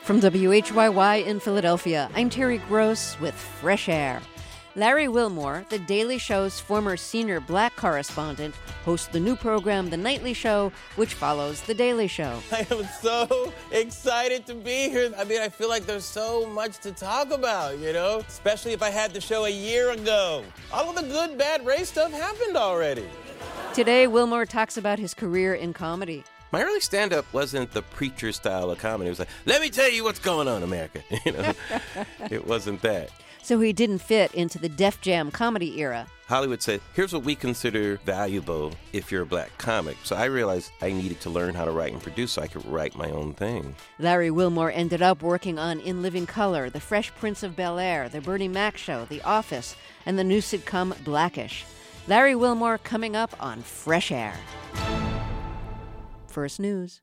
From WHYY in Philadelphia, I'm Terry Gross with Fresh Air. Larry Wilmore, The Daily Show's former senior black correspondent, hosts the new program The Nightly Show, which follows The Daily Show. I am so excited to be here. I feel like there's so much to talk about, especially if I had the show a year ago. All of the good, bad race stuff happened already. Today, Wilmore talks about his career in comedy. My early stand-up wasn't the preacher style of comedy. It was like, let me tell you what's going on, America. It wasn't that. So he didn't fit into the Def Jam comedy era. Hollywood said, here's what we consider valuable if you're a black comic. So I realized I needed to learn how to write and produce so I could write my own thing. Larry Wilmore ended up working on In Living Color, The Fresh Prince of Bel-Air, The Bernie Mac Show, The Office, and the new sitcom Blackish. Larry Wilmore coming up on Fresh Air. First News.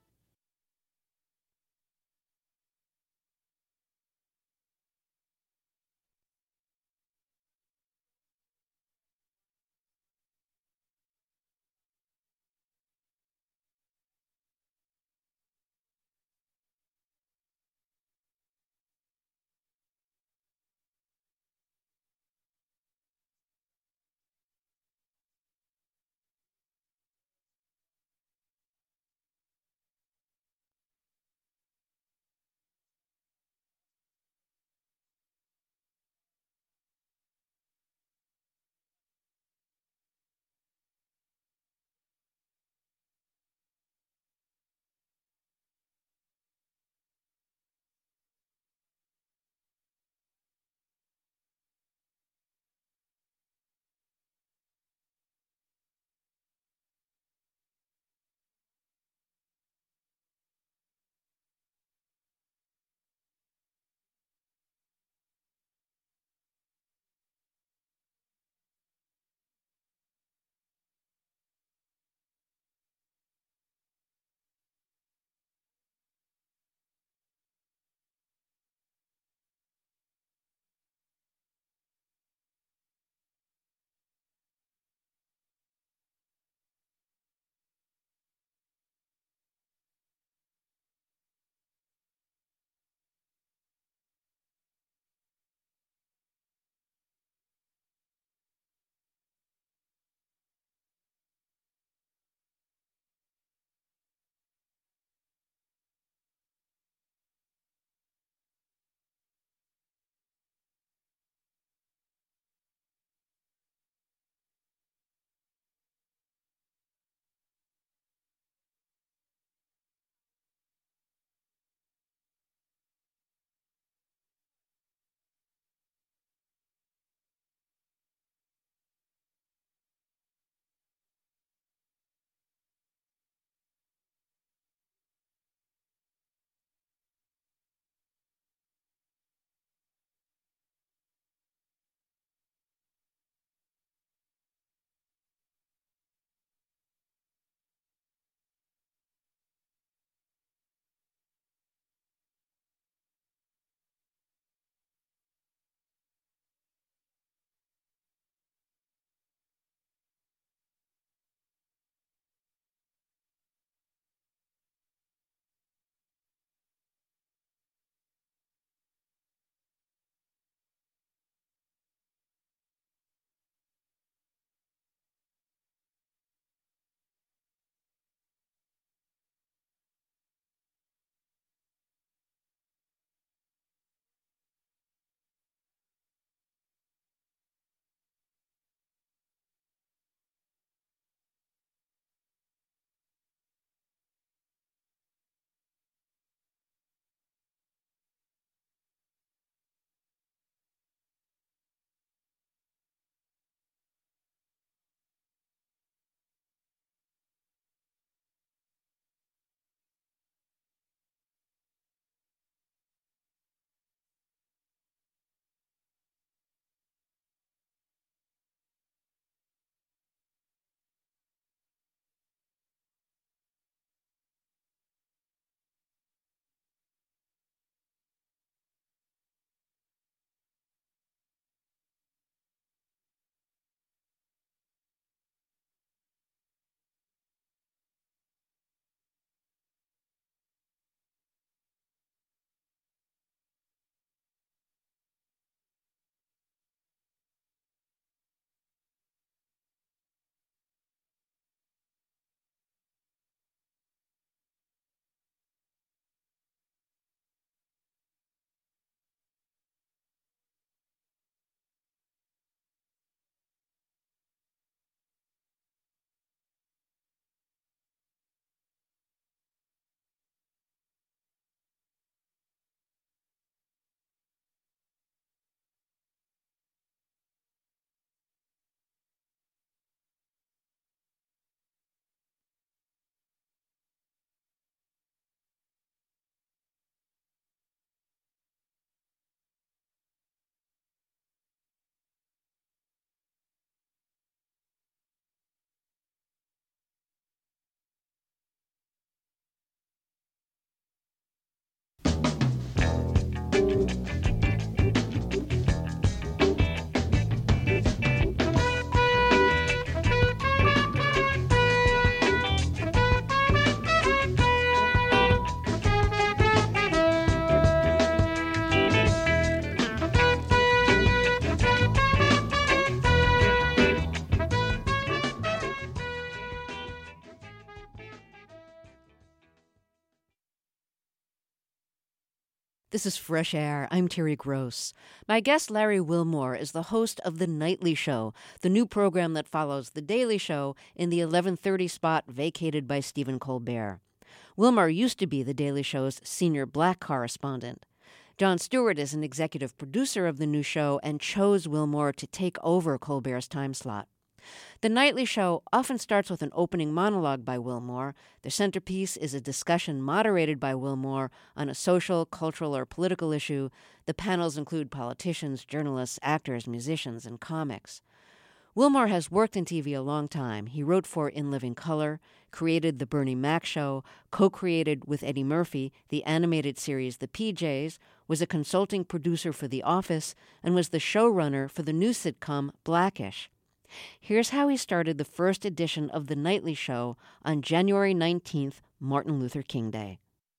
This is Fresh Air. I'm Terry Gross. My guest, Larry Wilmore, is the host of The Nightly Show, the new program that follows The Daily Show in the 11:30 spot vacated by Stephen Colbert. Wilmore used to be The Daily Show's senior black correspondent. Jon Stewart is an executive producer of the new show and chose Wilmore to take over Colbert's time slot. The Nightly Show often starts with an opening monologue by Wilmore. The centerpiece is a discussion moderated by Wilmore on a social, cultural, or political issue. The panels include politicians, journalists, actors, musicians, and comics. Wilmore has worked in TV a long time. He wrote for In Living Color, created The Bernie Mac Show, co-created with Eddie Murphy the animated series The PJs, was a consulting producer for The Office, and was the showrunner for the new sitcom Blackish. Here's how he started the first edition of The Nightly Show on January 19th, Martin Luther King Day.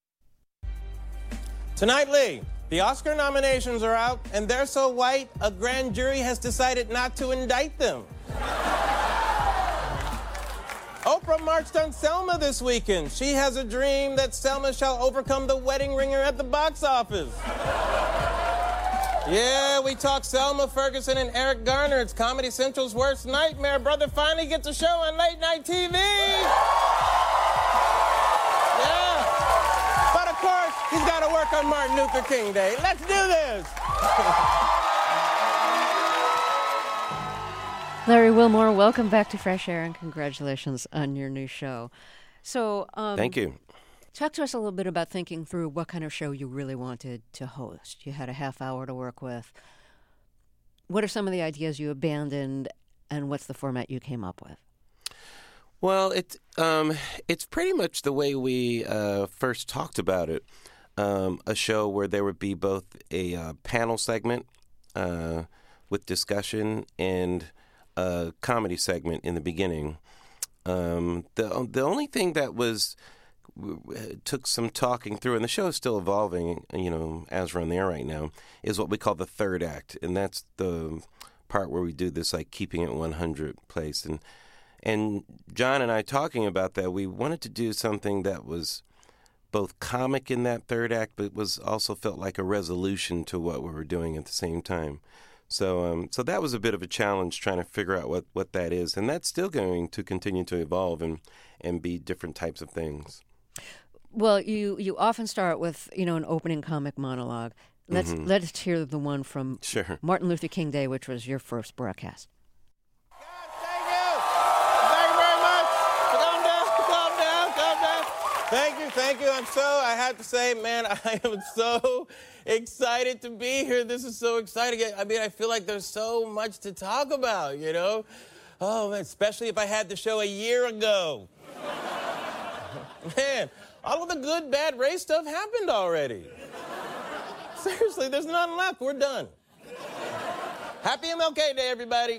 Tonight, Lee, the Oscar nominations are out, and they're so white, a grand jury has decided not to indict them. Oprah marched on Selma this weekend. She has a dream that Selma shall overcome the wedding ringer at the box office. Yeah, we talk Selma, Ferguson, and Eric Garner. It's Comedy Central's worst nightmare. Brother finally gets a show on late night TV. Yeah. But of course, he's got to work on Martin Luther King Day. Let's do this. Larry Wilmore, welcome back to Fresh Air, and congratulations on your new show. So, Thank you. Talk to us a little bit about thinking through what kind of show you really wanted to host. You had a half hour to work with. What are some of the ideas you abandoned, and what's the format you came up with? Well, it's pretty much the way we first talked about it. A show where there would be both a panel segment with discussion and a comedy segment in the beginning. The only thing that took some talking through, and the show is still evolving, as we're on the air right now, is what we call the third act. And that's the part where we do this, like, keeping it 100 place. And John and I talking about that, we wanted to do something that was both comic in that third act, but was also felt like a resolution to what we were doing at the same time. So that was a bit of a challenge, trying to figure out what that is. And that's still going to continue to evolve and be different types of things. Well, you often start with, an opening comic monologue. Let's hear the one from Martin Luther King Day, which was your first broadcast. Thank you. Thank you very much. Calm down. Thank you. I have to say, man, I am so excited to be here. This is so exciting. I feel like there's so much to talk about, Oh, man, especially if I had the show a year ago. Man, all of the good, bad race stuff happened already. Seriously, there's none left. We're done. Happy MLK Day, everybody.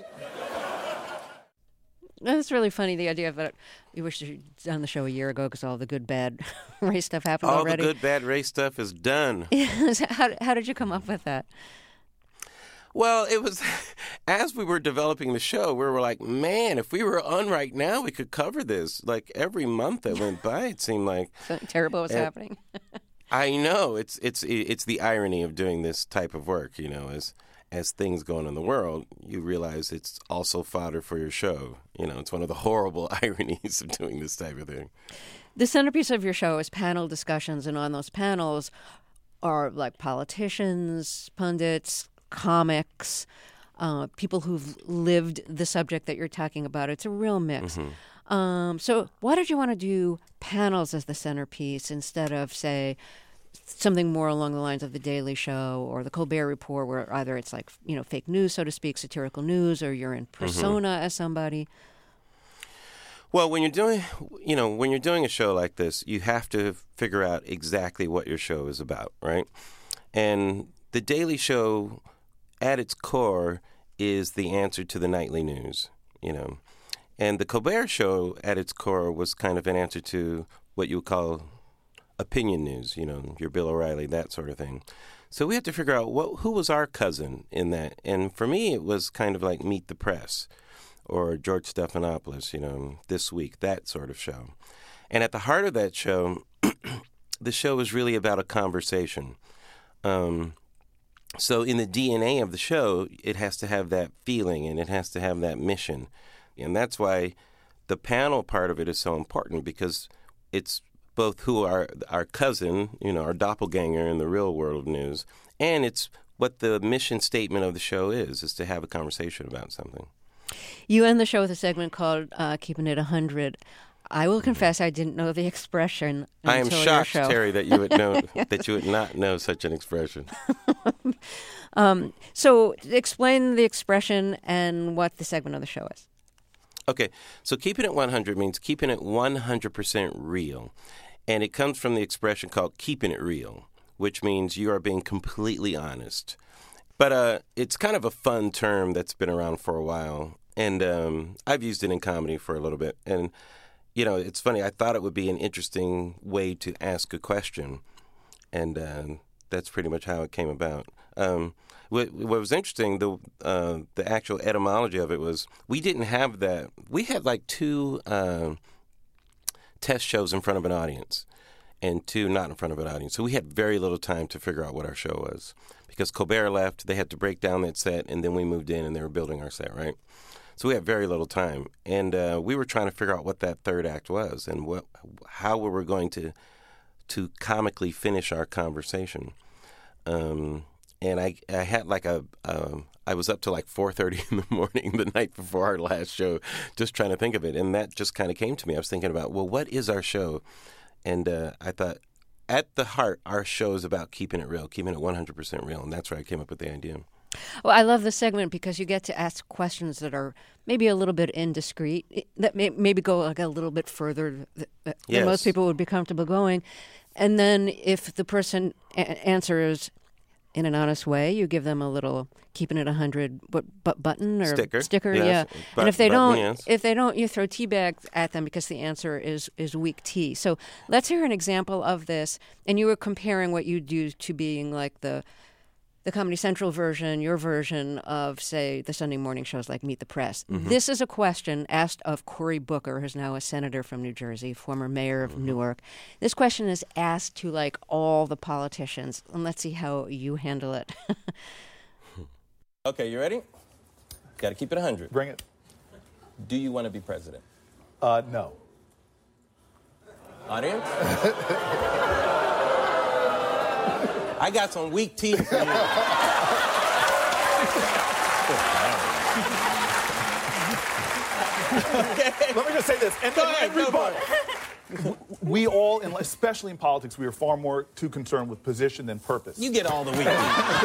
That's really funny, the idea that you wish you'd done the show a year ago because all the good, bad race stuff happened already. All the good, bad race stuff is done. How did you come up with that? Well, it was, as we were developing the show, we were like, man, if we were on right now, we could cover this. Like, every month that went by, it seemed like... Something terrible was happening. I know. It's the irony of doing this type of work, as things go on in the world, you realize it's also fodder for your show. It's one of the horrible ironies of doing this type of thing. The centerpiece of your show is panel discussions, and on those panels are, like, politicians, pundits, comics, people who've lived the subject that you're talking about. It's a real mix. So why did you want to do panels as the centerpiece instead of, say, something more along the lines of The Daily Show or The Colbert Report, where either it's like, fake news, so to speak, satirical news, or you're in persona as somebody? Well, when you're doing a show like this, you have to figure out exactly what your show is about, right? And The Daily Show, at its core, is the answer to the nightly news, And The Colbert Show, at its core, was kind of an answer to what you would call opinion news, your Bill O'Reilly, that sort of thing. So we had to figure out who was our cousin in that. And for me, it was kind of like Meet the Press or George Stephanopoulos, This Week, that sort of show. And at the heart of that show, the show was really about a conversation. So in the DNA of the show, it has to have that feeling and it has to have that mission. And that's why the panel part of it is so important, because it's both who our cousin, our doppelganger in the real world of news, and it's what the mission statement of the show is to have a conversation about something. You end the show with a segment called Keeping It 100. I will confess I didn't know the expression until I am your shocked, show. Terry, that you would know that you would not know such an expression. So explain the expression and what the segment of the show is. Okay, so keeping it 100 means keeping it 100% real. And it comes from the expression called keeping it real, which means you are being completely honest. But it's kind of a fun term that's been around for a while. And I've used it in comedy for a little bit. And, it's funny. I thought it would be an interesting way to ask a question. And that's pretty much how it came about. What was interesting, the actual etymology of it was we didn't have that. We had like 2 test shows in front of an audience and 2 not in front of an audience. So we had very little time to figure out what our show was. Because Colbert left, they had to break down that set, and then we moved in and they were building our set, right? So we had very little time. And we were trying to figure out what that third act was and how we were going to comically finish our conversation. And I had I was up till like 4:30 in the morning the night before our last show just trying to think of it. And that just kind of came to me. I was thinking about, well, what is our show? And I thought, at the heart, our show is about keeping it real, keeping it 100% real. And that's where I came up with the idea. Well, I love this segment because you get to ask questions that are maybe a little bit indiscreet, that maybe go like a little bit further than most people would be comfortable going. And then if the person answers in an honest way, you give them a little keeping it 100 button or sticker, yes. yeah. And if they don't, you throw tea bags at them because the answer is weak tea. So let's hear an example of this. And you were comparing what you do to being like the Comedy Central version, your version of, say, the Sunday morning shows like Meet the Press. Mm-hmm. This is a question asked of Cory Booker, who's now a senator from New Jersey, former mayor of Newark. This question is asked to like all the politicians, and let's see how you handle it. Okay, you ready? Got to keep it 100. Bring it. Do you want to be president? No. Audience? I got some weak tea for you. Let me just say this. We all, especially in politics, we are far more too concerned with position than purpose. You get all the weak tea.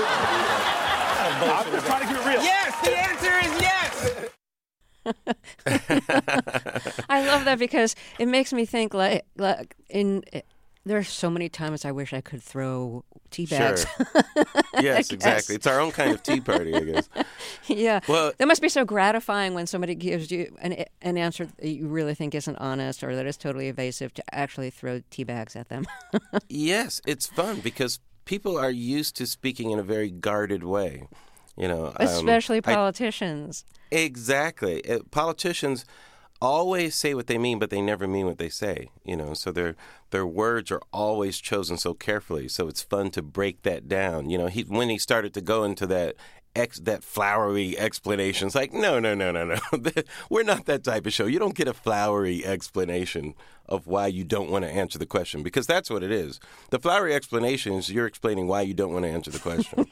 I'm just trying to keep it real. Yes, the answer is yes. I love that because it makes me think there are so many times I wish I could throw tea bags. Sure. Yes, exactly. It's our own kind of tea party, I guess. Yeah. Well, that must be so gratifying when somebody gives you an answer that you really think isn't honest or that is totally evasive to actually throw tea bags at them. Yes, it's fun because people are used to speaking in a very guarded way. Especially politicians. Exactly. Politicians always say what they mean, but they never mean what they say. So their words are always chosen so carefully. So it's fun to break that down. When he started to go into that flowery explanation, it's like, no. We're not that type of show. You don't get a flowery explanation of why you don't want to answer the question, because that's what it is. The flowery explanation is you're explaining why you don't want to answer the question.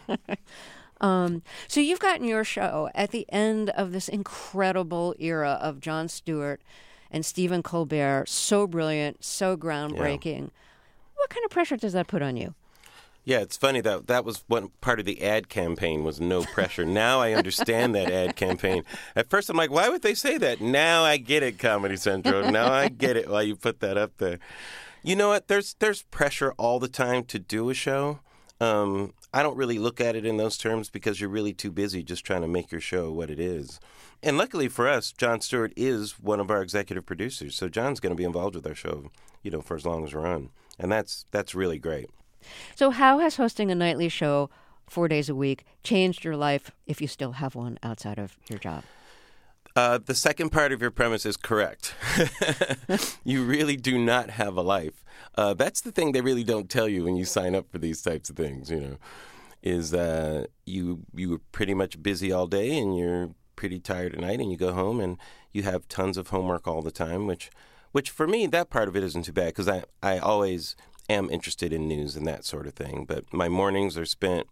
So you've gotten your show at the end of this incredible era of Jon Stewart and Stephen Colbert. So brilliant, so groundbreaking. Yeah. What kind of pressure does that put on you? Yeah, it's funny that was one part of the ad campaign was no pressure. Now I understand that ad campaign. At first I'm like, why would they say that? Now I get it, Comedy Central. Now I get it why you put that up there. You know what? There's pressure all the time to do a show. I don't really look at it in those terms because you're really too busy just trying to make your show what it is. And luckily for us, Jon Stewart is one of our executive producers. So John's going to be involved with our show, for as long as we're on. And that's really great. So how has hosting a nightly show 4 days a week changed your life if you still have one outside of your job? The second part of your premise is correct. You really do not have a life. That's the thing they really don't tell you when you sign up for these types of things, is you were pretty much busy all day and you're pretty tired at night and you go home and you have tons of homework all the time, which for me, that part of it isn't too bad because I always am interested in news and that sort of thing. But my mornings are spent,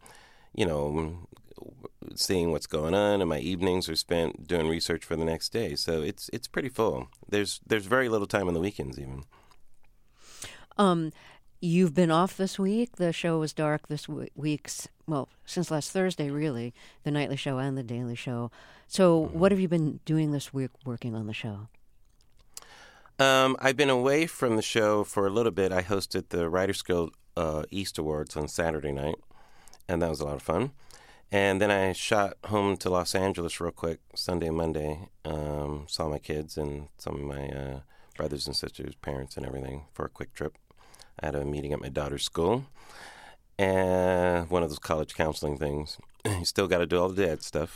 seeing what's going on, and my evenings are spent doing research for the next day. So it's pretty full. There's very little time on the weekends even. You've been off this week. The show was dark this week, since last Thursday, really, the Nightly Show and the Daily Show. So what have you been doing this week working on the show? I've been away from the show for a little bit. I hosted the Writers Guild East Awards on Saturday night, and that was a lot of fun. And then I shot home to Los Angeles real quick, Sunday and Monday, saw my kids and some of my brothers and sisters, parents and everything for a quick trip. I had a meeting at my daughter's school, and one of those college counseling things. You still got to do all the dad stuff.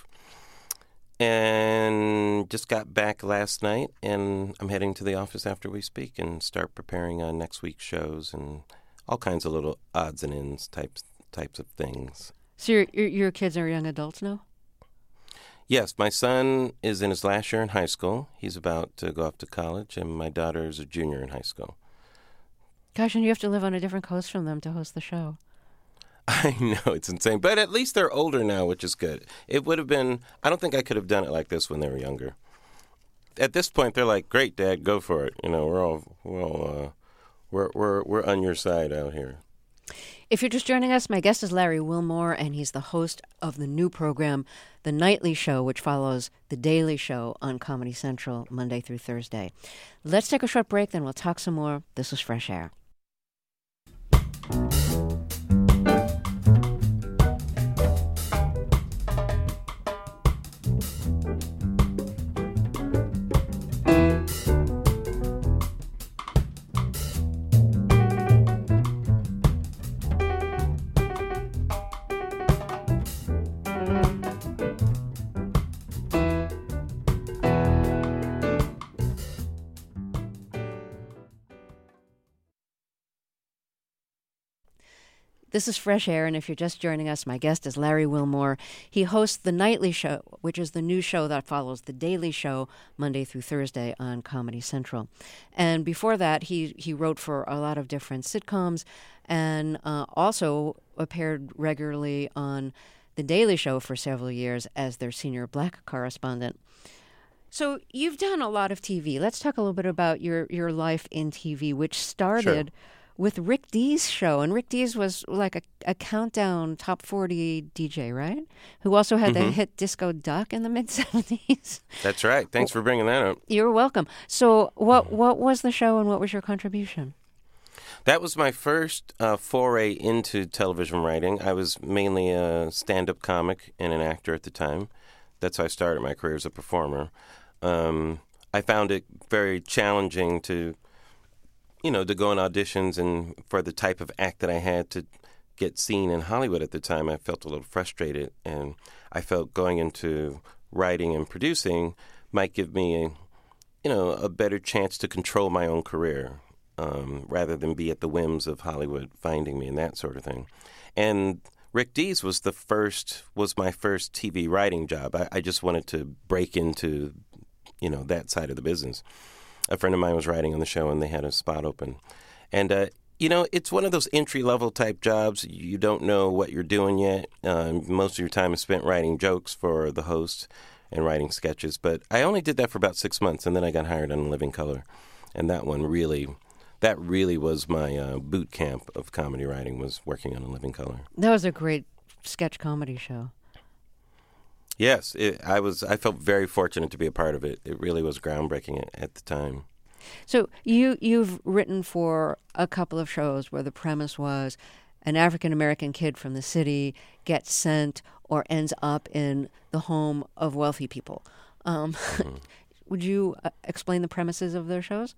And just got back last night, and I'm heading to the office after we speak and start preparing on next week's shows and all kinds of little odds and ends types of things. So your kids are young adults now? Yes, my son is in his last year in high school. He's about to go off to college, and my daughter is a junior in high school. Gosh, and you have to live on a different coast from them to host the show. I know, it's insane. But at least they're older now, which is good. It would have been, I don't think I could have done it like this when they were younger. At this point, they're like, great, Dad, go for it. We're on your side out here. If you're just joining us, my guest is Larry Wilmore, and he's the host of the new program, The Nightly Show, which follows The Daily Show on Comedy Central Monday through Thursday. Let's take a short break, then we'll talk some more. This is Fresh Air. This is Fresh Air, and if you're just joining us, my guest is Larry Wilmore. He hosts The Nightly Show, which is the new show that follows The Daily Show Monday through Thursday on Comedy Central. And before that, he wrote for a lot of different sitcoms and also appeared regularly on The Daily Show for several years as their senior black correspondent. So you've done a lot of TV. Let's talk a little bit about your life in TV, which started with Rick Dees' show. And Rick Dees was like a countdown top 40 DJ, right? Who also had the hit Disco Duck in the mid-'70s. That's right. Thanks for bringing that up. You're welcome. So what was the show and what was your contribution? That was my first foray into television writing. I was mainly a stand-up comic and an actor at the time. That's how I started my career as a performer. I found it very challenging to go on auditions and for the type of act that I had to get seen in Hollywood at the time. I felt a little frustrated, and I felt going into writing and producing might give me a better chance to control my own career rather than be at the whims of Hollywood finding me and that sort of thing. And Rick Dees was my first TV writing job. I just wanted to break into that side of the business. A friend of mine was writing on the show, and they had a spot open. And, it's one of those entry-level type jobs. You don't know what you're doing yet. Most of your time is spent writing jokes for the host and writing sketches. But I only did that for about 6 months, and then I got hired on Living Color. And that really was my boot camp of comedy writing, was working on Living Color. That was a great sketch comedy show. Yes, I felt very fortunate to be a part of it. It really was groundbreaking at the time. So you've written for a couple of shows where the premise was an African-American kid from the city gets sent or ends up in the home of wealthy people. Would you explain the premises of those shows?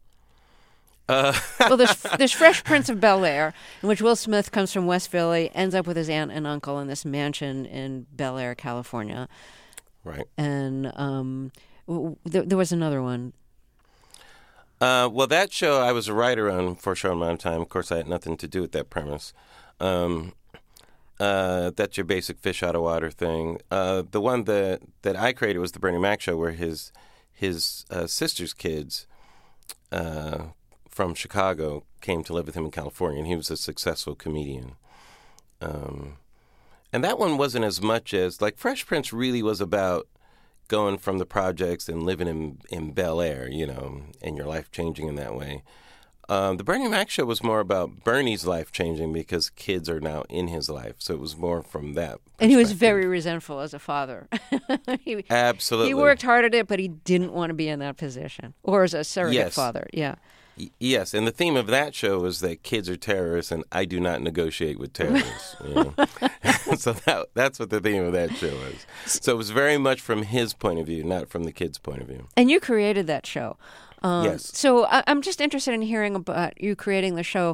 Well, there's Fresh Prince of Bel-Air, in which Will Smith comes from West Philly, ends up with his aunt and uncle in this mansion in Bel Air, California. Right. And There was another one. Well, that show I was a writer on for a short amount of time. Of course, I had nothing to do with that premise. That's your basic fish out of water thing. The one that I created was the Bernie Mac show, where his sister's kids from Chicago came to live with him in California, and he was a successful comedian. And that one wasn't as much as, like, Fresh Prince really was about going from the projects and living in Bel Air, and your life changing in that way. The Bernie Mac show was more about Bernie's life changing because kids are now in his life. So it was more from that perspective. And he was very resentful as a father. Absolutely. He worked hard at it, but he didn't want to be in that position. Or as a surrogate father, yeah. Yes, and the theme of that show was that kids are terrorists and I do not negotiate with terrorists. So that's what the theme of that show was. So it was very much from his point of view, not from the kids' point of view. And you created that show. Yes. So I'm just interested in hearing about you creating the show,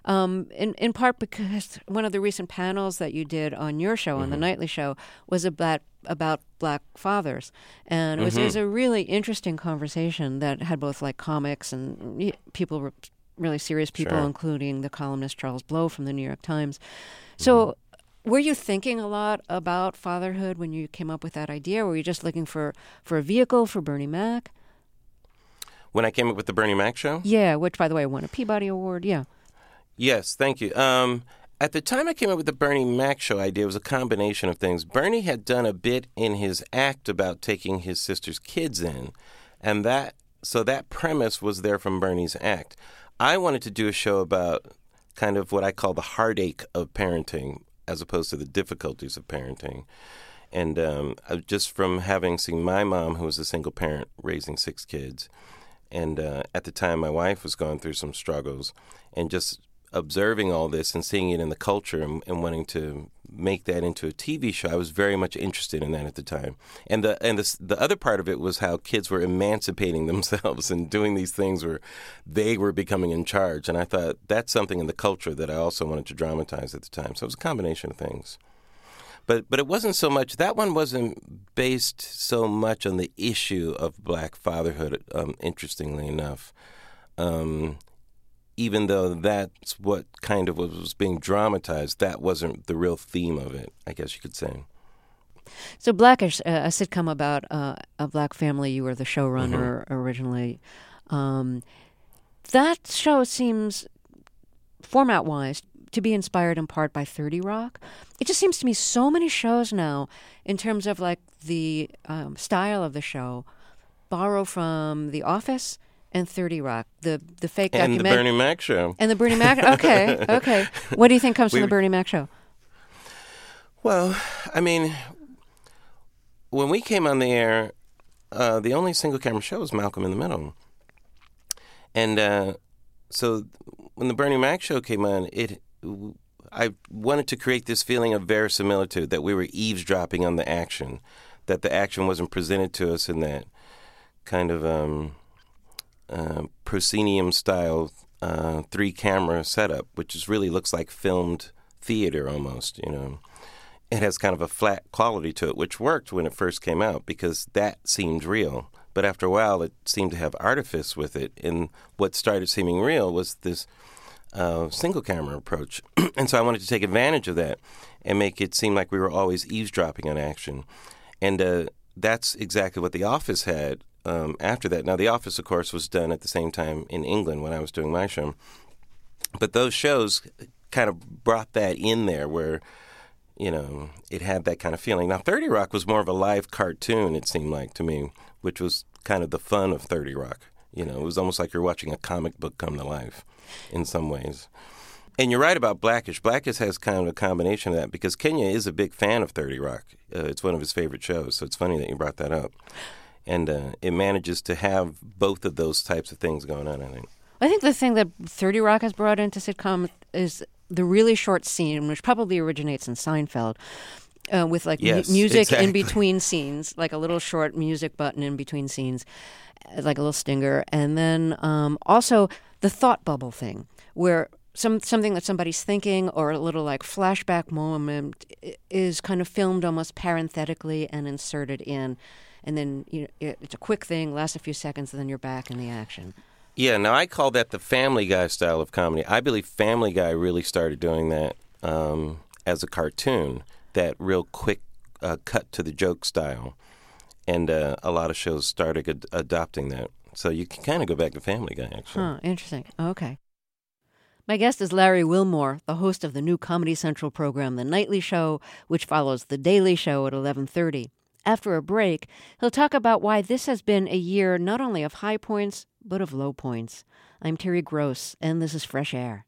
in part because one of the recent panels that you did on your show, on the Nightly Show, was about Black fathers. And it was a really interesting conversation that had both like comics and people, really serious people, including the columnist Charles Blow from the New York Times. So were you thinking a lot about fatherhood when you came up with that idea? Or were you just looking for a vehicle for Bernie Mac? When I came up with the Bernie Mac show? Yeah, which, by the way, won a Peabody Award, yeah. Yes, thank you. At the time I came up with the Bernie Mac show idea, it was a combination of things. Bernie had done a bit in his act about taking his sister's kids in, and that premise was there from Bernie's act. I wanted to do a show about kind of what I call the heartache of parenting as opposed to the difficulties of parenting. And just from having seen my mom, who was a single parent, raising 6 kids, and at the time my wife was going through some struggles, and just observing all this and seeing it in the culture and wanting to make that into a TV show, I was very much interested in that at the time. And the other part of it was how kids were emancipating themselves and doing these things where they were becoming in charge. And I thought that's something in the culture that I also wanted to dramatize at the time. So it was a combination of things. But it wasn't so much, that one wasn't based so much on the issue of Black fatherhood, interestingly enough. Even though that's what kind of was being dramatized, that wasn't the real theme of it, I guess you could say. So Blackish, a sitcom about a Black family, you were the showrunner originally. That show seems, format-wise, to be inspired in part by 30 Rock. It just seems to me so many shows now, in terms of like the style of the show, borrow from The Office and 30 Rock, the fake documentary. And the Bernie Mac show. And the Bernie Mac, okay. What do you think comes from the Bernie Mac show? Well, I mean, when we came on the air, the only single camera show was Malcolm in the Middle. And so when the Bernie Mac show came on, I wanted to create this feeling of verisimilitude, that we were eavesdropping on the action, that the action wasn't presented to us in that kind of proscenium-style 3-camera setup, which is really looks like filmed theater almost, It has kind of a flat quality to it, which worked when it first came out because that seemed real. But after a while, it seemed to have artifice with it, and what started seeming real was this single-camera approach. And so I wanted to take advantage of that and make it seem like we were always eavesdropping on action. And that's exactly what The Office had after that. Now, The Office, of course, was done at the same time in England when I was doing my show. But those shows kind of brought that in there where, it had that kind of feeling. Now, 30 Rock was more of a live cartoon, it seemed like to me, which was kind of the fun of 30 Rock. It was almost like you're watching a comic book come to life in some ways. And you're right about Blackish. Blackish has kind of a combination of that because Kenya is a big fan of 30 Rock. It's one of his favorite shows, so it's funny that you brought that up. And it manages to have both of those types of things going on, I think. I think the thing that 30 Rock has brought into sitcom is the really short scene, which probably originates in Seinfeld, with like music exactly. in between scenes, like a little short music button in between scenes, like a little stinger. And then also the thought bubble thing, where something that somebody's thinking or a little like flashback moment is kind of filmed almost parenthetically and inserted in. and then it's a quick thing, lasts a few seconds, and then you're back in the action. Yeah, now I call that the Family Guy style of comedy. I believe Family Guy really started doing that as a cartoon, that real quick cut to the joke style. And a lot of shows started adopting that. So you can kind of go back to Family Guy, actually. Huh, interesting. Okay. My guest is Larry Wilmore, the host of the new Comedy Central program, The Nightly Show, which follows The Daily Show at 11:30. After a break, he'll talk about why this has been a year not only of high points, but of low points. I'm Terry Gross, and this is Fresh Air.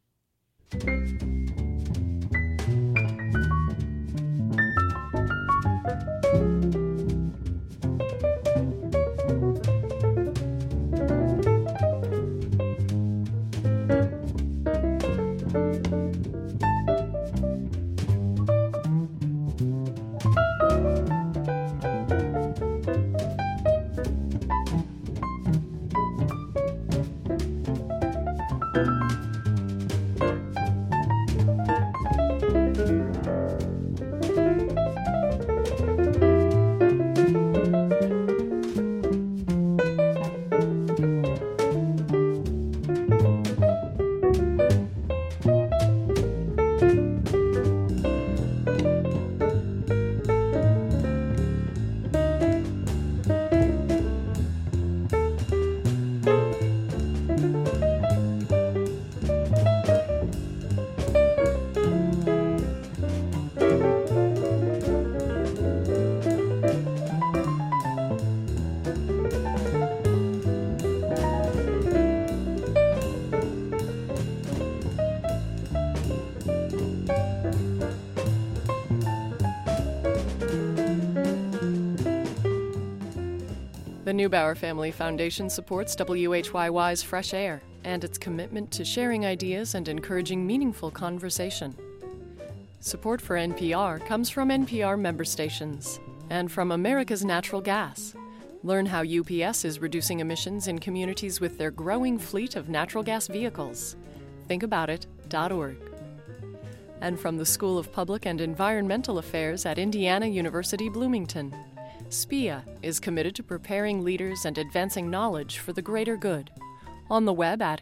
The Neubauer Family Foundation supports WHYY's Fresh Air and its commitment to sharing ideas and encouraging meaningful conversation. Support for NPR comes from NPR member stations and from America's Natural Gas. Learn how UPS is reducing emissions in communities with their growing fleet of natural gas vehicles. Thinkaboutit.org. And from the School of Public and Environmental Affairs at Indiana University Bloomington. SPIA is committed to preparing leaders and advancing knowledge for the greater good. On the web at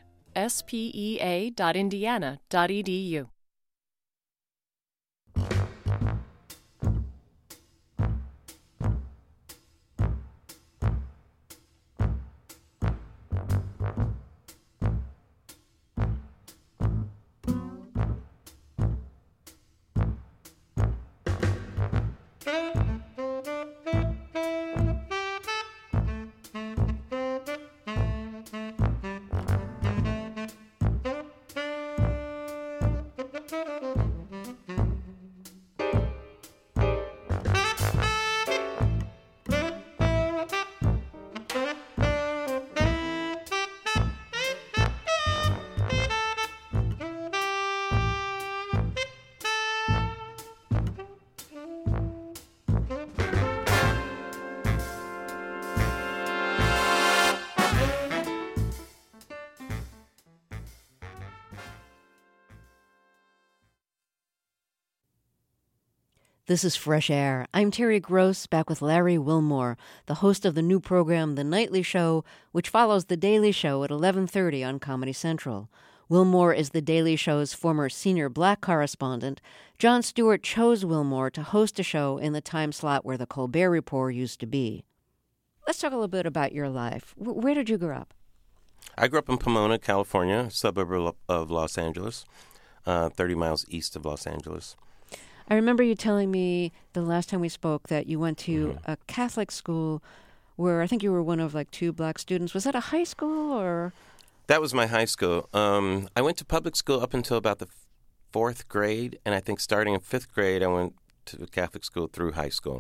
spea.indiana.edu. This is Fresh Air. I'm Terry Gross, back with Larry Wilmore, the host of the new program, The Nightly Show, which follows The Daily Show at 11:30 on Comedy Central. Wilmore is The Daily Show's former senior black correspondent. Jon Stewart chose Wilmore to host a show in the time slot where the Colbert Report used to be. Let's talk a little bit about your life. Where did you grow up? I grew up in Pomona, California, a suburb of Los Angeles, 30 miles east of Los Angeles. I remember you telling me the last time we spoke that you went to a Catholic school where I think you were one of like two black students. Was that a high school or? That was my high school. I went to public school up until about the fourth grade, and I think starting in fifth grade I went to the Catholic school through high school.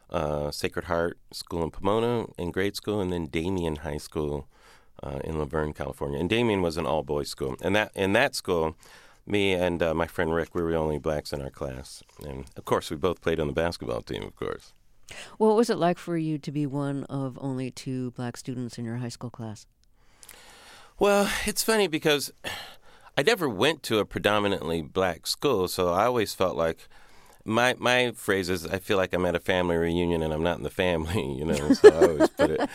Sacred Heart School in Pomona in grade school, and then Damien High School in Laverne, California. And Damien was an all-boys school. And in that school, me and my friend Rick, we were the only blacks in our class. And, of course, we both played on the basketball team, of course. What was it like for you to be one of only two black students in your high school class? Well, it's funny because I never went to a predominantly black school, so I always felt like My phrase is, I feel like I'm at a family reunion and I'm not in the family, so I always put it.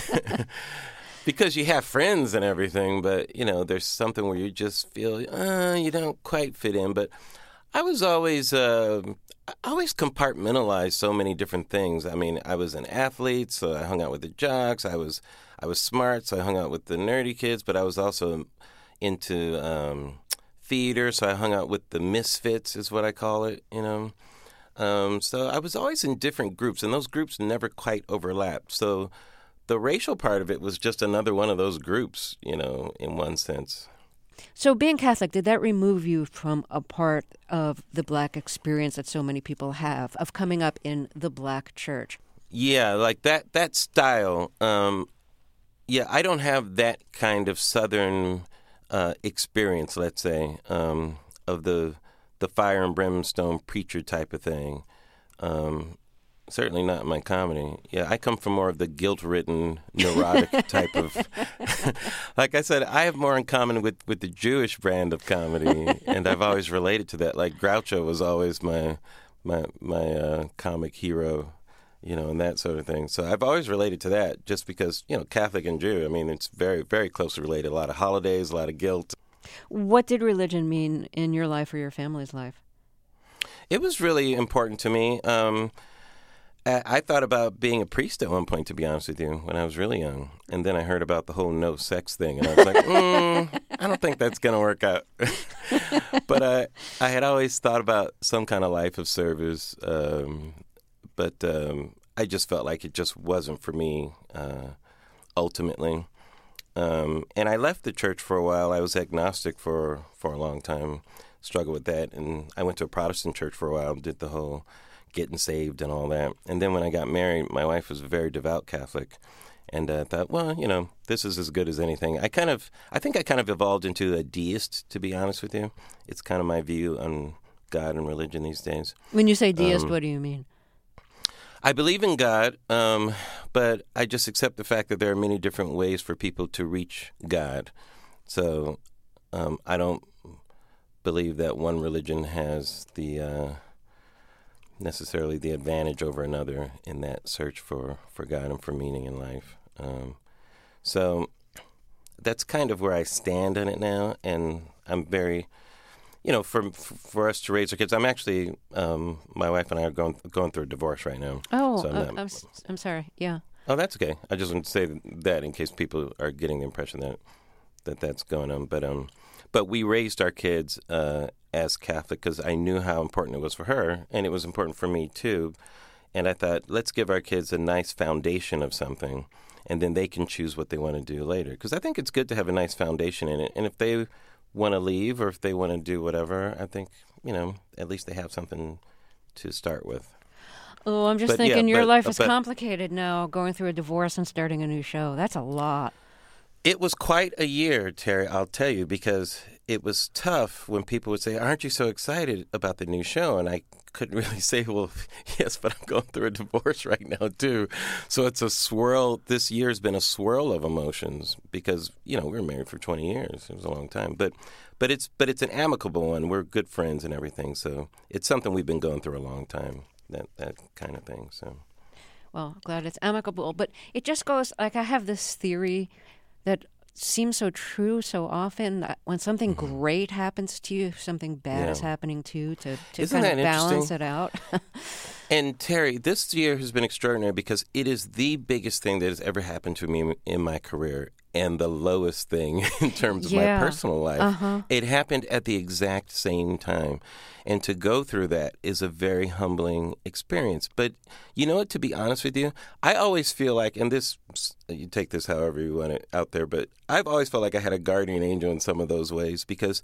Because you have friends and everything, but, there's something where you just feel, you don't quite fit in. But I was always compartmentalized so many different things. I mean, I was an athlete, so I hung out with the jocks. I was smart, so I hung out with the nerdy kids, but I was also into theater, so I hung out with the misfits, is what I call it, So I was always in different groups, and those groups never quite overlapped. So the racial part of it was just another one of those groups, in one sense. So being Catholic, did that remove you from a part of the Black experience that so many people have, of coming up in the Black church? Yeah, like that style. I don't have that kind of Southern experience, let's say, of the fire and brimstone preacher type of thing. Certainly not in my comedy. Yeah, I come from more of the guilt-ridden, neurotic type of... Like I said, I have more in common with the Jewish brand of comedy, and I've always related to that. Like Groucho was always my comic hero, and that sort of thing. So I've always related to that just because, Catholic and Jew, I mean, it's very, very closely related. A lot of holidays, a lot of guilt. What did religion mean in your life or your family's life? It was really important to me. I thought about being a priest at one point, to be honest with you, when I was really young. And then I heard about the whole no sex thing, and I was like, I don't think that's going to work out. But I had always thought about some kind of life of service, but I just felt like it just wasn't for me, ultimately. And I left the church for a while. I was agnostic for a long time, struggled with that. And I went to a Protestant church for a while, did the whole getting saved and all that. And then when I got married, my wife was a very devout Catholic. And I thought, well, this is as good as anything. I think I kind of evolved into a deist, to be honest with you. It's kind of my view on God and religion these days. When you say deist, what do you mean? I believe in God, but I just accept the fact that there are many different ways for people to reach God. So I don't believe that one religion has necessarily the advantage over another in that search for God and for meaning in life. So that's kind of where I stand on it now, and I'm very, for us to raise our kids. I'm actually, my wife and I are going through a divorce right now. Oh, so I'm sorry. Yeah. Oh, that's okay. I just want to say that in case people are getting the impression that that's going on. But we raised our kids as Catholic because I knew how important it was for her, and it was important for me too. And I thought, let's give our kids a nice foundation of something, and then they can choose what they want to do later. Because I think it's good to have a nice foundation in it. And if they want to leave or if they want to do whatever, I think, at least they have something to start with. Oh, I'm just thinking your life is complicated now, going through a divorce and starting a new show. That's a lot. It was quite a year, Terry, I'll tell you, because it was tough when people would say, aren't you so excited about the new show? And I couldn't really say, well, yes, but I'm going through a divorce right now, too. So it's a swirl. This year's been a swirl of emotions because, we were married for 20 years. It was a long time. But it's an amicable one. We're good friends and everything. So it's something we've been going through a long time, that kind of thing. So, well, glad it's amicable. But it just goes, like, I have this theory that seems so true so often, that when something great happens to you, something bad is happening too, to kind of balance it out. And Terry, this year has been extraordinary because it is the biggest thing that has ever happened to me in my career and the lowest thing in terms of my personal life. Uh-huh. It happened at the exact same time. And to go through that is a very humbling experience. But you know what, to be honest with you, I always feel like, and this, you take this however you want it out there, but I've always felt like I had a guardian angel in some of those ways because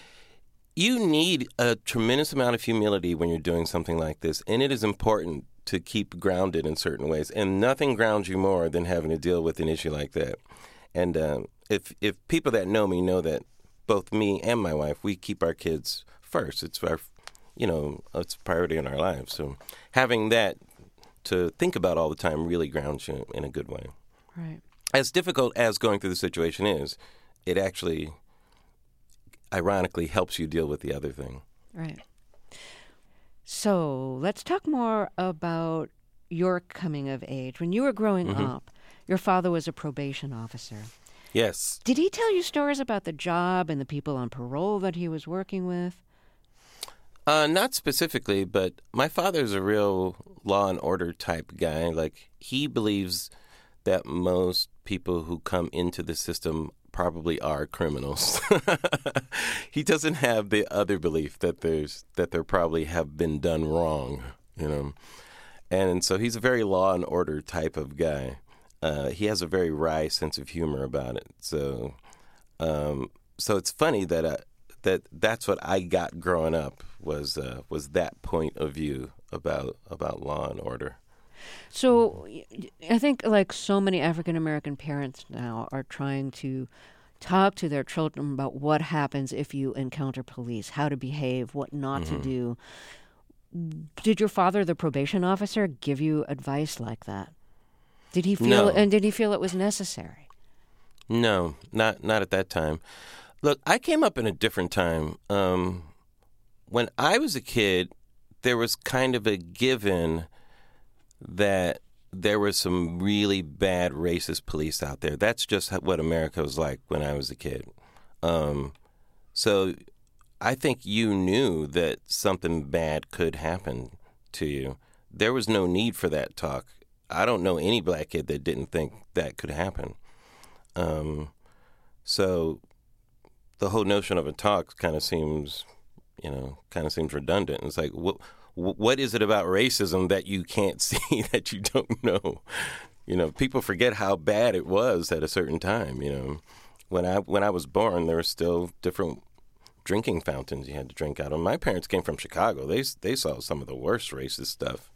you need a tremendous amount of humility when you're doing something like this. And it is important to keep grounded in certain ways. And nothing grounds you more than having to deal with an issue like that. And if people that know me know that both me and my wife, we keep our kids first. It's our, it's a priority in our lives. So having that to think about all the time really grounds you in a good way. Right. As difficult as going through the situation is, it actually, ironically, helps you deal with the other thing. Right. So let's talk more about your coming of age. When you were growing up, your father was a probation officer. Yes. Did he tell you stories about the job and the people on parole that he was working with? Not specifically, but my father's a real law and order type guy. Like, he believes that most people who come into the system probably are criminals. He doesn't have the other belief that there probably have been done wrong, you know. And so he's a very law and order type of guy. He has a very wry sense of humor about it. So it's funny that that's what I got growing up was that point of view about law and order. So I think like so many African American parents now are trying to talk to their children about what happens if you encounter police, how to behave, what not to do. Did your father, the probation officer, give you advice like that? Did he feel it was necessary? No, not at that time. Look, I came up in a different time. When I was a kid, there was kind of a given that there were some really bad racist police out there. That's just what America was like when I was a kid. So I think you knew that something bad could happen to you. There was no need for that talk. I don't know any black kid that didn't think that could happen. So the whole notion of a talk kind of seems redundant. It's like, what is it about racism that you can't see, that you don't know? You know, people forget how bad it was at a certain time. You know, when I was born, there were still different drinking fountains you had to drink out of. My parents came from Chicago. They saw some of the worst racist stuff.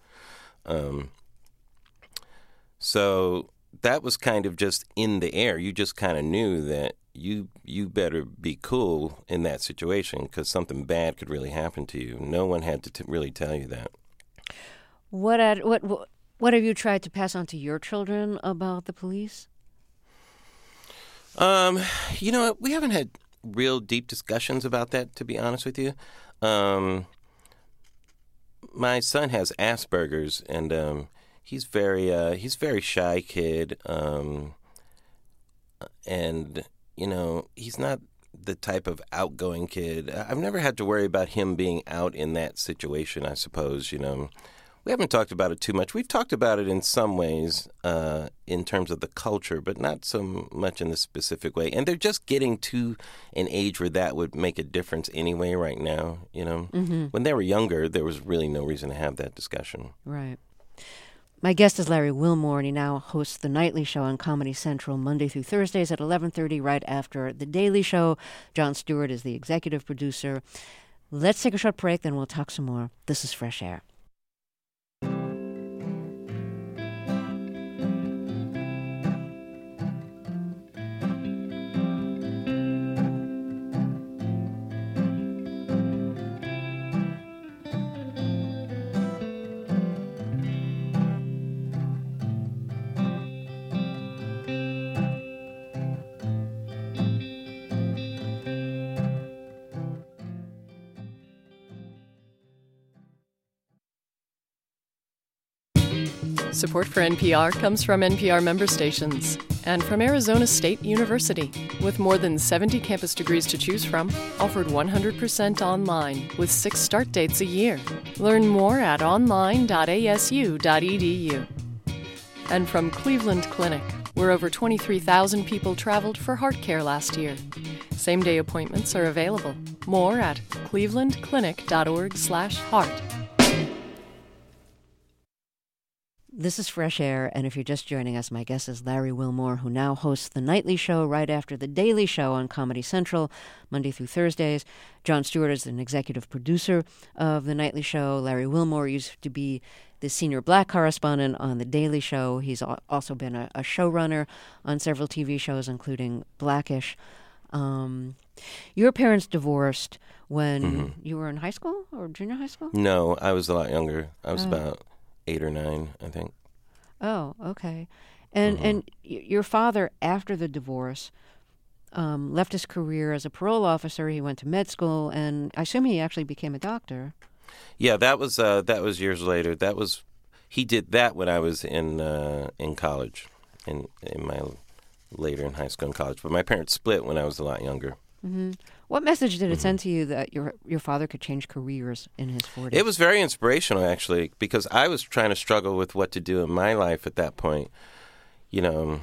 So that was kind of just in the air. You just kind of knew that you better be cool in that situation because something bad could really happen to you. No one had to really tell you that. What have you tried to pass on to your children about the police? You know, we haven't had real deep discussions about that, to be honest with you. My son has Asperger's, and he's very shy kid, and you know, he's not the type of outgoing kid. I've never had to worry about him being out in that situation, I suppose. You know, we haven't talked about it too much. We've talked about it in some ways in terms of the culture, but not so much in the specific way. And they're just getting to an age where that would make a difference anyway right now, you know. Mm-hmm. When they were younger, there was really no reason to have that discussion. Right. My guest is Larry Wilmore, and he now hosts The Nightly Show on Comedy Central Monday through Thursdays at 11:30, right after The Daily Show. Jon Stewart is the executive producer. Let's take a short break, then we'll talk some more. This is Fresh Air. Support for NPR comes from NPR member stations and from Arizona State University. With more than 70 campus degrees to choose from, offered 100% online with 6 start dates a year. Learn more at online.asu.edu. And from Cleveland Clinic, where over 23,000 people traveled for heart care last year. Same-day appointments are available. More at clevelandclinic.org/heart. This is Fresh Air, and if you're just joining us, my guest is Larry Wilmore, who now hosts The Nightly Show right after The Daily Show on Comedy Central, Monday through Thursdays. Jon Stewart is an executive producer of The Nightly Show. Larry Wilmore used to be the senior black correspondent on The Daily Show. He's also been a showrunner on several TV shows, including Blackish. Your parents divorced when you were in high school or junior high school? No, I was a lot younger. I was about 8 or 9, I think. Oh, okay. And your father, after the divorce, left his career as a parole officer. He went to med school, and I assume he actually became a doctor. Yeah, that was years later. He did that when I was in college, in my later in high school and college. But my parents split when I was a lot younger. Mm-hmm. What message did it send to you that your father could change careers in his 40s? It was very inspirational, actually, because I was trying to struggle with what to do in my life at that point. You know,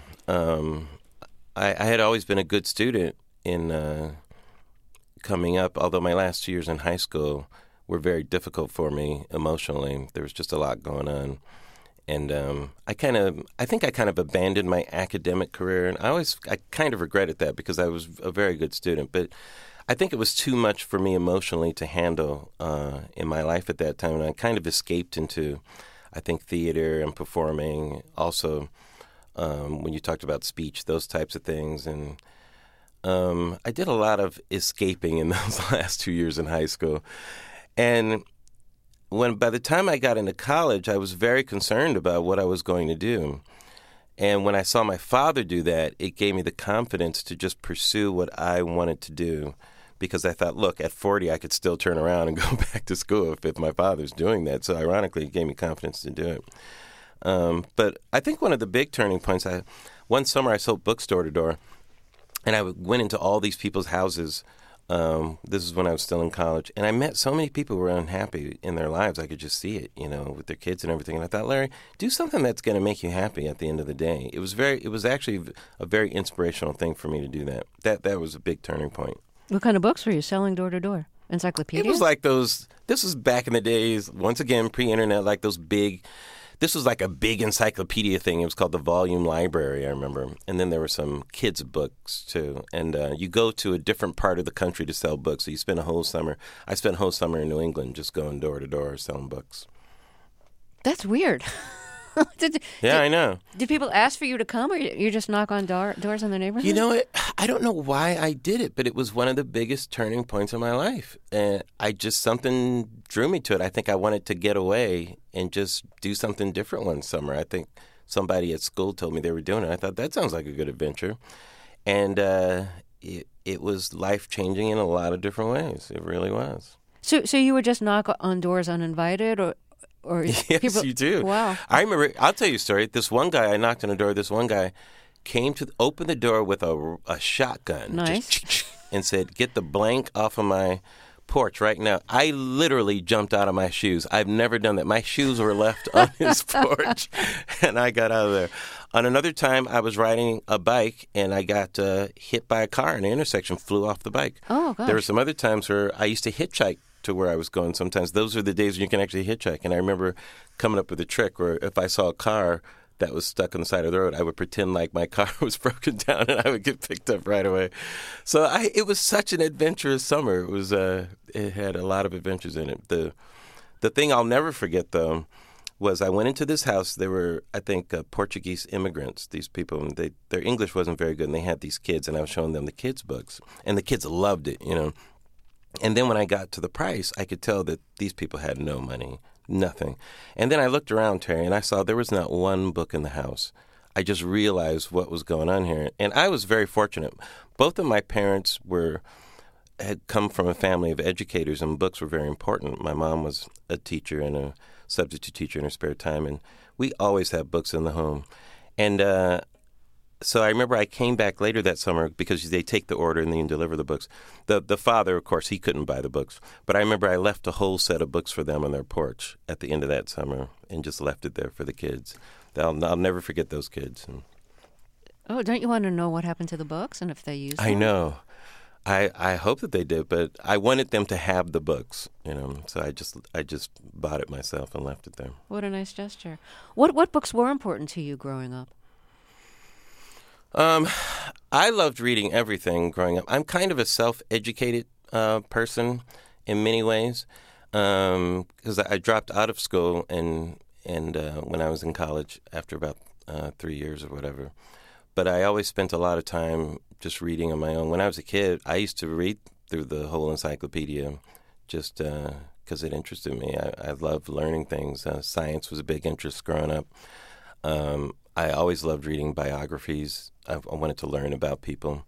I had always been a good student in coming up, although my last 2 years in high school were very difficult for me emotionally. There was just a lot going on. And I think I kind of abandoned my academic career, and I kind of regretted that because I was a very good student. But I think it was too much for me emotionally to handle in my life at that time, and I kind of escaped into, I think, theater and performing. Also, when you talked about speech, those types of things, and I did a lot of escaping in those last 2 years in high school, and by the time I got into college, I was very concerned about what I was going to do. And when I saw my father do that, it gave me the confidence to just pursue what I wanted to do. Because I thought, look, at 40, I could still turn around and go back to school if my father's doing that. So ironically, it gave me confidence to do it. But I think one of the big turning points, one summer I sold books door to door. And I went into all these people's houses. This is when I was still in college, and I met so many people who were unhappy in their lives. I could just see it, with their kids and everything. And I thought, Larry, do something that's going to make you happy at the end of the day. It was actually a very inspirational thing for me to do that. That was a big turning point. What kind of books were you selling door to door? Encyclopedias? It was like those. This was back in the days, once again, pre-internet, like those big. This was like a big encyclopedia thing. It was called the Volume Library, I remember. And then there were some kids' books, too. And you go to a different part of the country to sell books. So you spend a whole summer. I spent a whole summer in New England just going door to door selling books. That's weird. I know. Did people ask for you to come, or you just knock on doors in the neighborhood? You know what? I don't know why I did it, but it was one of the biggest turning points of my life. And something drew me to it. I think I wanted to get away and just do something different one summer. I think somebody at school told me they were doing it. I thought, that sounds like a good adventure. And it was life-changing in a lot of different ways. It really was. So you would just knock on doors uninvited, or yes, people... you do. Wow. I remember, I'll tell you a story. This one guy, I knocked on the door. This one guy came to open the door with a shotgun. Nice. And said, get the blank off of my porch right now. I literally jumped out of my shoes. I've never done that. My shoes were left on his porch, and I got out of there. On another time, I was riding a bike, and I got hit by a car in the intersection, flew off the bike. Oh, gosh. There were some other times where I used to hitchhike to where I was going sometimes. Those are the days when you can actually hitchhike. And I remember coming up with a trick where if I saw a car that was stuck on the side of the road, I would pretend like my car was broken down and I would get picked up right away. So it was such an adventurous summer. It had a lot of adventures in it. The thing I'll never forget, though, was I went into this house. They were, I think, Portuguese immigrants, these people. And their English wasn't very good, and they had these kids, and I was showing them the kids' books. And the kids loved it, And then when I got to the price, I could tell that these people had no money, nothing. And then I looked around, Terry, and I saw there was not one book in the house. I just realized what was going on here. And I was very fortunate. Both of my parents had come from a family of educators, and books were very important. My mom was a teacher and a substitute teacher in her spare time, and we always had books in the home. And so I remember I came back later that summer because they take the order and then deliver the books. The father, of course, he couldn't buy the books. But I remember I left a whole set of books for them on their porch at the end of that summer and just left it there for the kids. I'll never forget those kids. Oh, don't you want to know what happened to the books and if they used them? I know. I hope that they did, but I wanted them to have the books, So I just bought it myself and left it there. What a nice gesture. What books were important to you growing up? I loved reading everything growing up. I'm kind of a self-educated person in many ways because I dropped out of school and when I was in college after about 3 years or whatever. But I always spent a lot of time just reading on my own. When I was a kid, I used to read through the whole encyclopedia just because it interested me. I loved learning things. Science was a big interest growing up. I always loved reading biographies. I wanted to learn about people.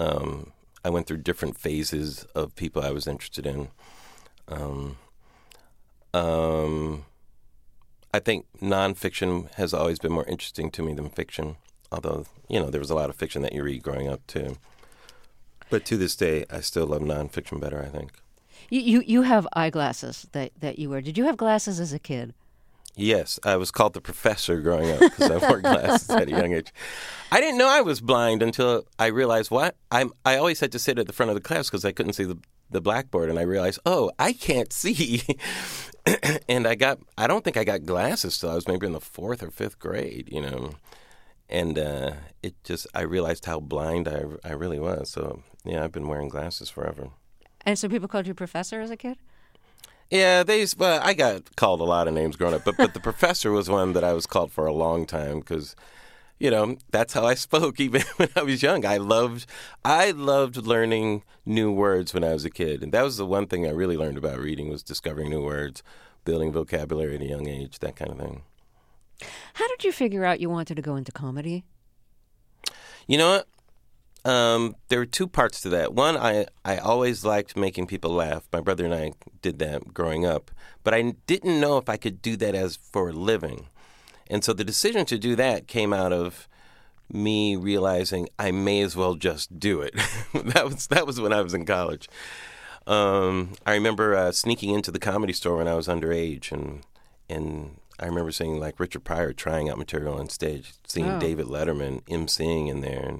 I went through different phases of people I was interested in. I think nonfiction has always been more interesting to me than fiction, although, there was a lot of fiction that you read growing up, too. But to this day, I still love nonfiction better, I think. You have eyeglasses that you wear. Did you have glasses as a kid? Yes, I was called the professor growing up because I wore glasses at a young age. I didn't know I was blind until I realized I always had to sit at the front of the class because I couldn't see the blackboard, and I realized, I can't see. And I don't think I got glasses till I was maybe in the 4th or 5th grade, And I realized how blind I really was. So, yeah, I've been wearing glasses forever. And so people called you professor as a kid? Yeah, I got called a lot of names growing up, but the professor was one that I was called for a long time because, that's how I spoke even when I was young. I loved learning new words when I was a kid, and that was the one thing I really learned about reading was discovering new words, building vocabulary at a young age, that kind of thing. How did you figure out you wanted to go into comedy? You know what? There were two parts to that. One, I always liked making people laugh. My brother and I did that growing up. But I didn't know if I could do that as for a living. And so the decision to do that came out of me realizing I may as well just do it. That was when I was in college. I remember sneaking into the Comedy Store when I was underage, and I remember seeing like Richard Pryor trying out material on stage, seeing David Letterman emceeing in there,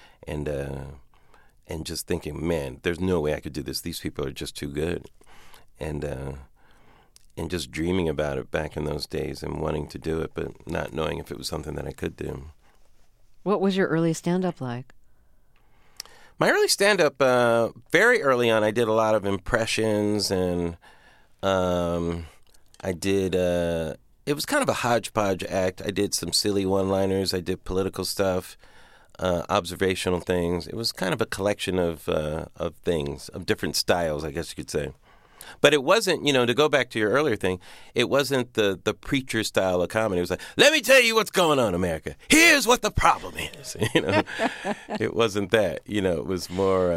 and just thinking, man, there's no way I could do this. These people are just too good, and just dreaming about it back in those days and wanting to do it, but not knowing if it was something that I could do. What was your early stand-up like? My early stand-up, very early on, I did a lot of impressions, and I did, it was kind of a hodgepodge act. I did some silly one-liners. I did political stuff, observational things. It was kind of a collection of things, of different styles, I guess you could say. But it wasn't, to go back to your earlier thing, it wasn't the preacher style of comedy. It was like, let me tell you what's going on, America. Here's what the problem is. It wasn't that. It was more,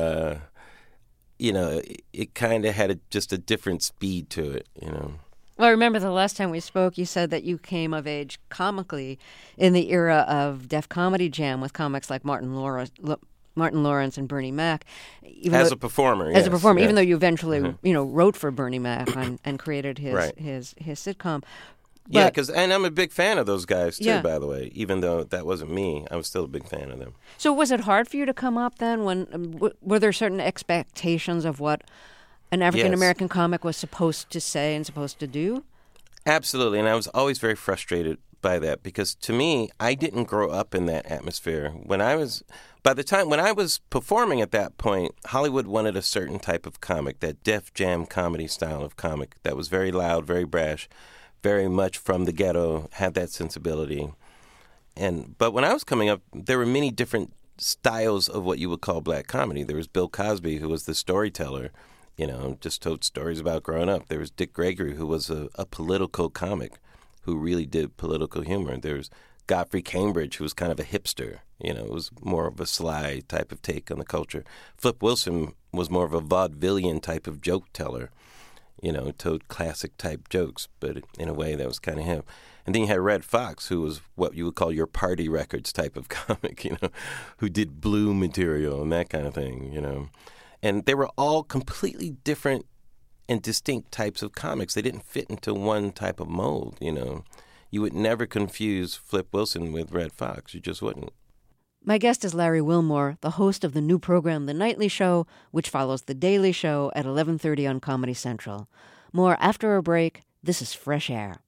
it kind of had just a different speed to it, Well, I remember the last time we spoke, you said that you came of age comically in the era of Def Comedy Jam with comics like Martin Lawrence and Bernie Mac. As a performer, yes. As a performer, yes. even though you eventually, wrote for Bernie Mac and created his right. his sitcom. But, and I'm a big fan of those guys, too, by the way. Even though that wasn't me, I was still a big fan of them. So was it hard for you to come up then? Were there certain expectations of what an African-American comic was supposed to say and supposed to do? Absolutely, and I was always very frustrated by that because to me, I didn't grow up in that atmosphere. When I was performing at that point, Hollywood wanted a certain type of comic, that Def Jam comedy style of comic that was very loud, very brash, very much from the ghetto, had that sensibility. But when I was coming up, there were many different styles of what you would call black comedy. There was Bill Cosby, who was the storyteller, just told stories about growing up. There was Dick Gregory, who was a political comic who really did political humor. There was Godfrey Cambridge, who was kind of a hipster. It was more of a sly type of take on the culture. Flip Wilson was more of a vaudevillian type of joke teller, told classic type jokes, but in a way that was kind of him. And then you had Red Fox, who was what you would call your party records type of comic, who did blue material and that kind of thing, And they were all completely different and distinct types of comics. They didn't fit into one type of mold, You would never confuse Flip Wilson with Red Fox. You just wouldn't. My guest is Larry Wilmore, the host of the new program The Nightly Show, which follows The Daily Show at 11:30 on Comedy Central. More after a break. This is Fresh Air.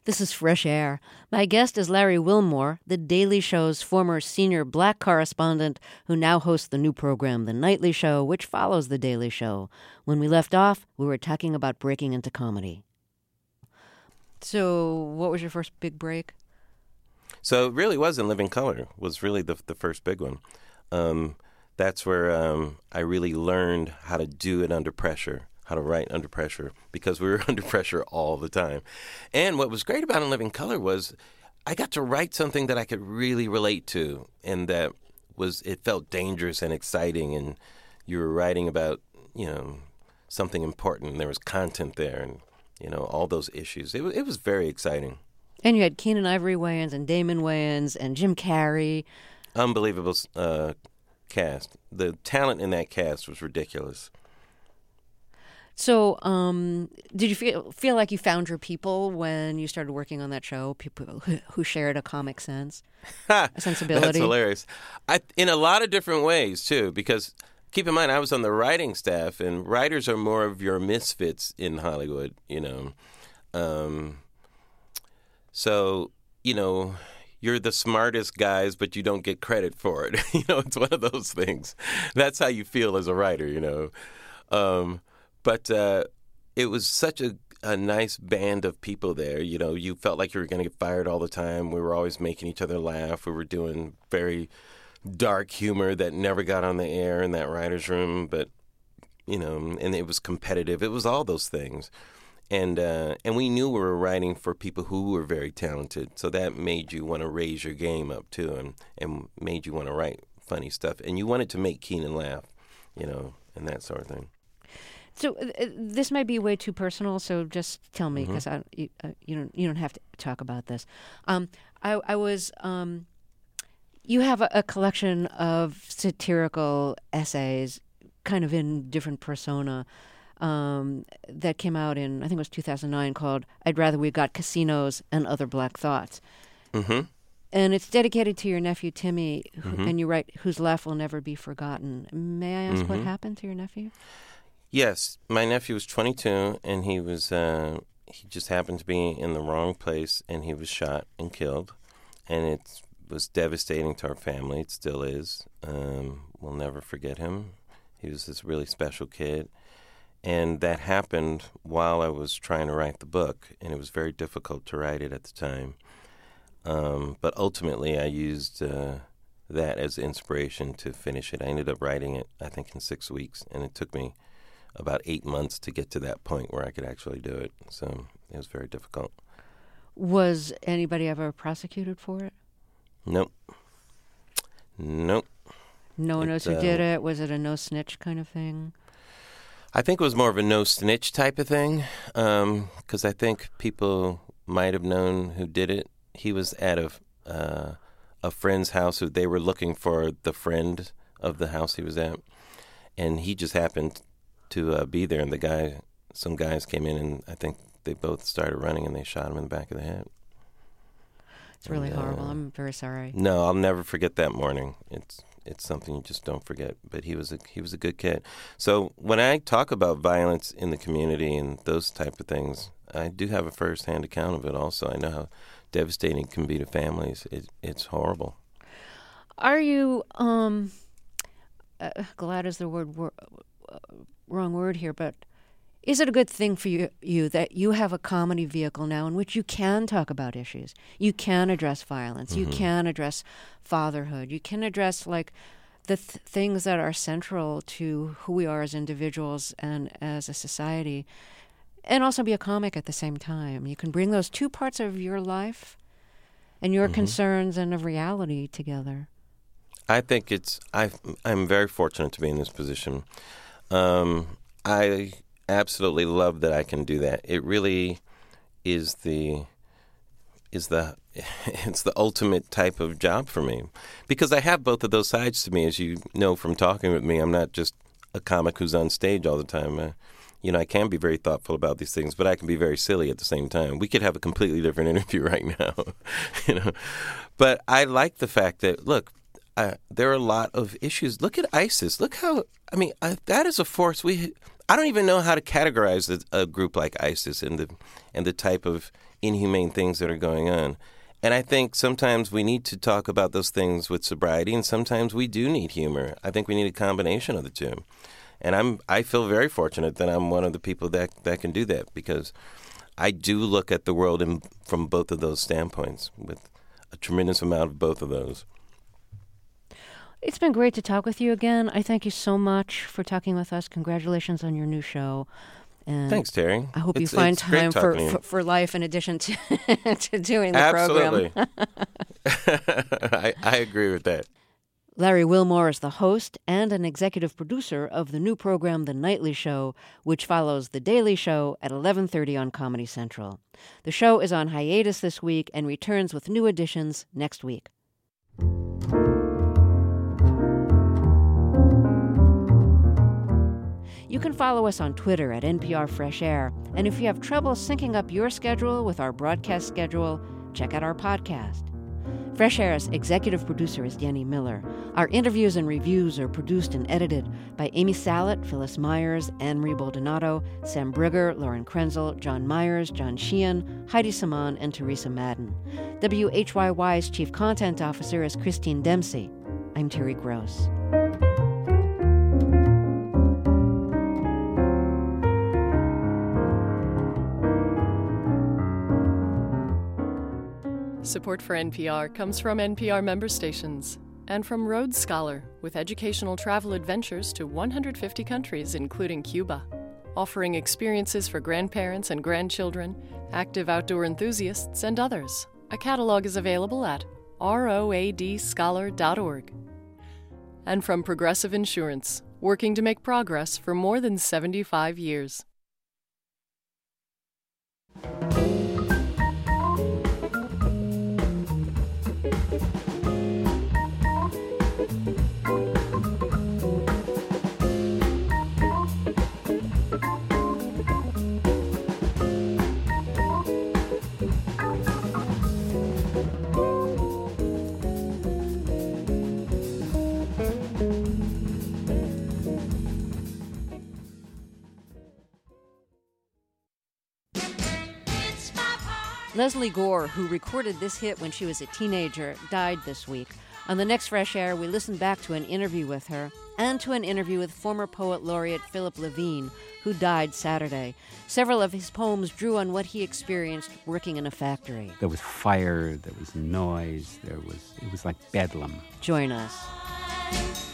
This is Fresh Air. My guest is Larry Wilmore, The Daily Show's former senior black correspondent who now hosts the new program, The Nightly Show, which follows The Daily Show. When we left off, we were talking about breaking into comedy. So what was your first big break? So it really was In Living Color, was really the first big one. That's where I really learned how to do it under pressure, how to write under pressure, because we were under pressure all the time. And what was great about In Living Color was I got to write something that I could really relate to, and that was, it felt dangerous and exciting, and you were writing about, something important, and there was content there, and, all those issues. It was very exciting. And you had Keenen Ivory Wayans and Damon Wayans and Jim Carrey. Unbelievable cast. The talent in that cast was ridiculous. So, did you feel like you found your people when you started working on that show? People who shared a comic sense, a sensibility. That's hilarious. In a lot of different ways too, because keep in mind I was on the writing staff, and writers are more of your misfits in Hollywood. So you're the smartest guys, but you don't get credit for it. It's one of those things. That's how you feel as a writer. But it was such a nice band of people there. You felt like you were going to get fired all the time. We were always making each other laugh. We were doing very dark humor that never got on the air in that writer's room. But, and it was competitive. It was all those things. And we knew we were writing for people who were very talented. So that made you want to raise your game up, too, and made you want to write funny stuff. And you wanted to make Keenen laugh, and that sort of thing. So this might be way too personal, so just tell me, because you don't have to talk about this. You have a collection of satirical essays, kind of in different persona, that came out in, I think it was 2009, called "I'd Rather We Got Casinos and Other Black Thoughts." Mm-hmm. And it's dedicated to your nephew, Timmy, and you write, "Whose laugh will never be forgotten." May I ask what happened to your nephew? Yes, my nephew was 22, and he just happened to be in the wrong place, and he was shot and killed, and it was devastating to our family. It still is. We'll never forget him. He was this really special kid, and that happened while I was trying to write the book, and it was very difficult to write it at the time. But ultimately, I used that as inspiration to finish it. I ended up writing it, I think, in 6 weeks, and it took me about 8 months to get to that point where I could actually do it. So it was very difficult. Was anybody ever prosecuted for it? Nope. No one knows who did it? Was it a no-snitch kind of thing? I think it was more of a no-snitch type of thing, because I think people might have known who did it. He was at a friend's house. They were looking for the friend of the house he was at, and he just happened to be there, and some guys came in, and I think they both started running, and they shot him in the back of the head. It's really horrible. I'm very sorry. No, I'll never forget that morning. It's something you just don't forget. But he was a good kid. So when I talk about violence in the community and those type of things, I do have a first-hand account of it also. I know how devastating it can be to families. It's horrible. Are you, glad is the wrong word here, but is it a good thing for you that you have a comedy vehicle now in which you can talk about issues? You can address violence. You can address fatherhood. You can address the things that are central to who we are as individuals and as a society, and also be a comic at the same time. You can bring those two parts of your life and your concerns and of reality together. I think I'm very fortunate to be in this position. I absolutely love that I can do that. It really is it's the ultimate type of job for me, because I have both of those sides to me. As you know from talking with me, I'm not just a comic who's on stage all the time. I can be very thoughtful about these things, but I can be very silly at the same time. We could have a completely different interview right now, But I like the fact that, look, there are a lot of issues. Look at ISIS. Look how, that is a force I don't even know how to categorize a group like ISIS and the type of inhumane things that are going on. And I think sometimes we need to talk about those things with sobriety, and sometimes we do need humor. I think we need a combination of the two. And I feel very fortunate that I'm one of the people that can do that, because I do look at the world from both of those standpoints, with a tremendous amount of both of those. It's been great to talk with you again. I thank you so much for talking with us. Congratulations on your new show. And thanks, Terry. I hope you find time for life in addition to to doing the program. Absolutely. I agree with that. Larry Wilmore is the host and an executive producer of the new program, The Nightly Show, which follows The Daily Show at 11:30 on Comedy Central. The show is on hiatus this week and returns with new editions next week. You can follow us on Twitter at NPR Fresh Air, and if you have trouble syncing up your schedule with our broadcast schedule, check out our podcast. Fresh Air's executive producer is Yenny Miller. Our interviews and reviews are produced and edited by Amy Salet, Phyllis Myers, Anne-Marie Baldonado, Sam Brigger, Lauren Krenzel, John Myers, John Sheehan, Heidi Saman, and Teresa Madden. WHYY's chief content officer is Christine Dempsey. I'm Terry Gross. Support for NPR comes from NPR member stations and from Rhodes Scholar, with educational travel adventures to 150 countries, including Cuba, offering experiences for grandparents and grandchildren, active outdoor enthusiasts, and others. A catalog is available at roadscholar.org. And from Progressive Insurance, working to make progress for more than 75 years. Leslie Gore, who recorded this hit when she was a teenager, died this week. On the next Fresh Air, we listen back to an interview with her and to an interview with former poet laureate Philip Levine, who died Saturday. Several of his poems drew on what he experienced working in a factory. There was fire, there was noise, it was like bedlam. Join us.